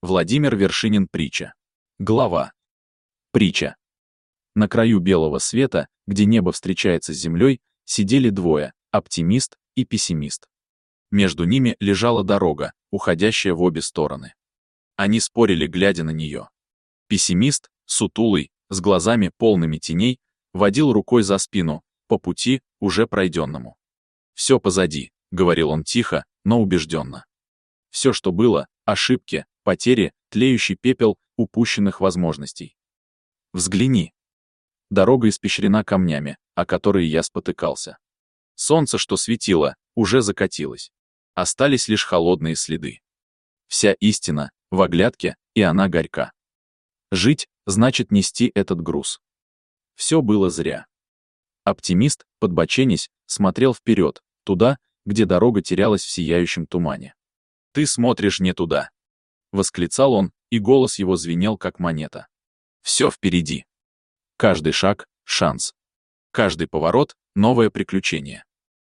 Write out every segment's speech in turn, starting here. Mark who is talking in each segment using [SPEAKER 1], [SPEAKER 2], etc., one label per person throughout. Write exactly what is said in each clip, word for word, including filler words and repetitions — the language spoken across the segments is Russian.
[SPEAKER 1] Владимир Вершинин. Притча. Глава. Притча. На краю белого света, где небо встречается с землей, сидели двое — оптимист и пессимист. Между ними лежала дорога, уходящая в обе стороны. Они спорили, глядя на нее. Пессимист, сутулый, с глазами полными теней, водил рукой за спину, по пути, уже пройденному. «Все позади», — говорил он тихо, но убежденно. Все, что было — ошибки, потери, тлеющий пепел упущенных возможностей. Взгляни. Дорога испещрена камнями, о которые я спотыкался. Солнце, что светило, уже закатилось. Остались лишь холодные следы. Вся истина в оглядке, и она горька. Жить значит нести этот груз. Все было зря. Оптимист, подбоченясь, смотрел вперед, туда, где дорога терялась в сияющем тумане. «Ты смотришь не туда», — восклицал он, и голос его звенел, как монета. «Все впереди. Каждый шаг — шанс. Каждый поворот — новое приключение».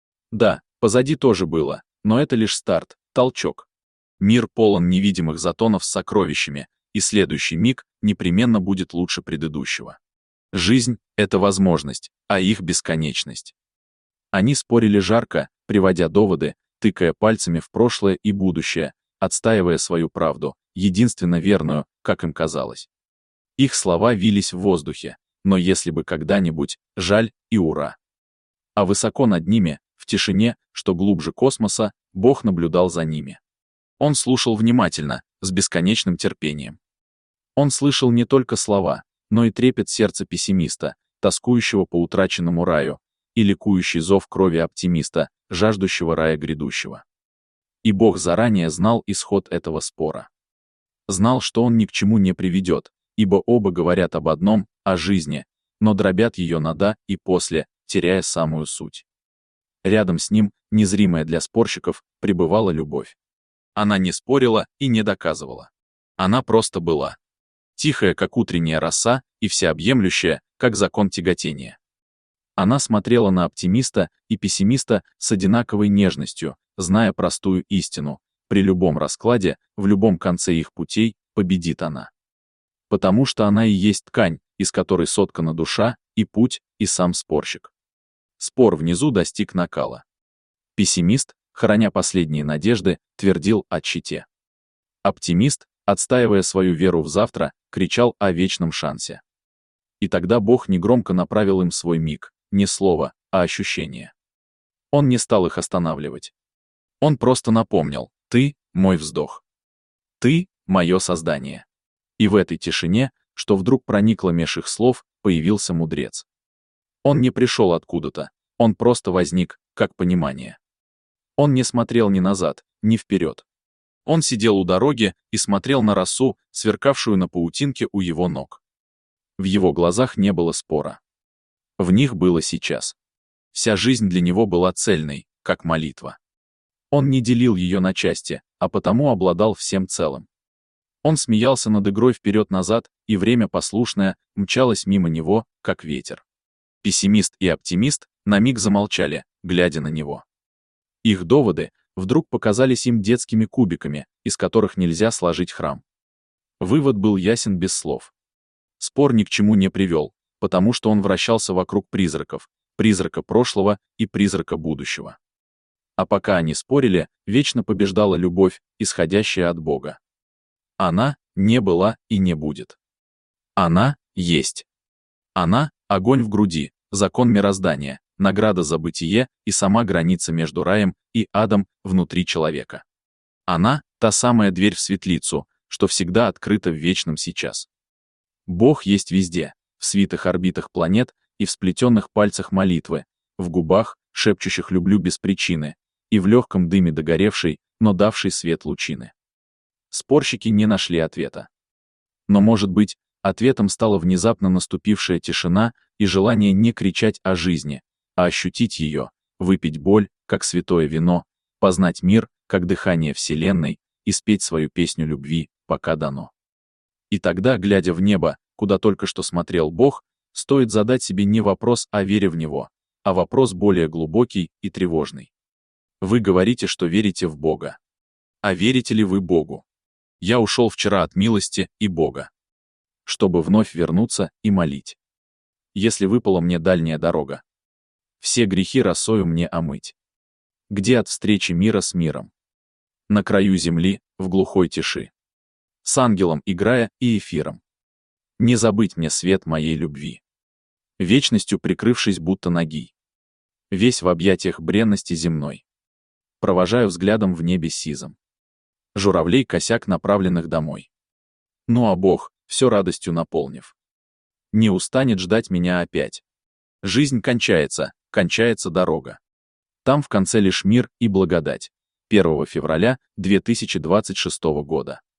[SPEAKER 1] Да, позади тоже было, но это лишь старт, толчок. Мир полон невидимых затонов с сокровищами, и следующий миг непременно будет лучше предыдущего. Жизнь — это возможность, а их бесконечность. Они спорили жарко, приводя доводы, тыкая пальцами в прошлое и будущее, отстаивая свою правду, единственно верную, как им казалось. Их слова вились в воздухе, но если бы когда-нибудь, жаль и ура. А высоко над ними, в тишине, что глубже космоса, Бог наблюдал за ними. Он слушал внимательно, с бесконечным терпением. Он слышал не только слова, но и трепет сердца пессимиста, тоскующего по утраченному раю, и ликующий зов крови оптимиста, жаждущего рая грядущего. И Бог заранее знал исход этого спора. Знал, что он ни к чему не приведет, ибо оба говорят об одном, о жизни, но дробят ее на «да» и «после», теряя самую суть. Рядом с ним, незримая для спорщиков, пребывала любовь. Она не спорила и не доказывала. Она просто была. Тихая, как утренняя роса, и всеобъемлющая, как закон тяготения. Она смотрела на оптимиста и пессимиста с одинаковой нежностью, зная простую истину: при любом раскладе, в любом конце их путей, победит она. Потому что она и есть ткань, из которой соткана душа, и путь, и сам спорщик. Спор внизу достиг накала. Пессимист, храня последние надежды, твердил о щите. Оптимист, отстаивая свою веру в завтра, кричал о вечном шансе. И тогда Бог негромко направил им свой миг, не слово, а ощущение. Он не стал их останавливать. Он просто напомнил: «Ты — мой вздох. Ты — мое создание». И в этой тишине, что вдруг проникло меж их слов, появился мудрец. Он не пришел откуда-то, он просто возник, как понимание. Он не смотрел ни назад, ни вперед. Он сидел у дороги и смотрел на росу, сверкавшую на паутинке у его ног. В его глазах не было спора. В них было сейчас. Вся жизнь для него была цельной, как молитва. Он не делил ее на части, а потому обладал всем целым. Он смеялся над игрой вперед-назад, и время послушное мчалось мимо него, как ветер. Пессимист и оптимист на миг замолчали, глядя на него. Их доводы вдруг показались им детскими кубиками, из которых нельзя сложить храм. Вывод был ясен без слов. Спор ни к чему не привел, потому что он вращался вокруг призраков, призрака прошлого и призрака будущего. А пока они спорили, вечно побеждала любовь, исходящая от Бога. Она не была и не будет. Она есть. Она — огонь в груди, закон мироздания, награда за бытие и сама граница между раем и адом внутри человека. Она — та самая дверь в светлицу, что всегда открыта в вечном сейчас. Бог есть везде, в свитых орбитах планет и в сплетенных пальцах молитвы, в губах, шепчущих «люблю» без причины, и в легком дыме догоревшей, но давшей свет лучины. Спорщики не нашли ответа. Но, может быть, ответом стала внезапно наступившая тишина и желание не кричать о жизни, а ощутить ее, выпить боль, как святое вино, познать мир, как дыхание Вселенной, и спеть свою песню любви, пока дано. И тогда, глядя в небо, куда только что смотрел Бог, стоит задать себе не вопрос о вере в Него, а вопрос более глубокий и тревожный. Вы говорите, что верите в Бога. А верите ли вы Богу? Я ушел вчера от милости и Бога, чтобы вновь вернуться и молить. Если выпала мне дальняя дорога, все грехи росою мне омыть. Где от встречи мира с миром? На краю земли, в глухой тиши. С ангелом играя и эфиром. Не забыть мне свет моей любви. Вечностью прикрывшись будто ноги. Весь в объятиях бренности земной. Провожаю взглядом в небе сизом. Журавлей косяк направленных домой. Ну а Бог, все радостью наполнив, не устанет ждать меня опять. Жизнь кончается, кончается дорога. Там в конце лишь мир и благодать. первого февраля две тысячи двадцать шестого года.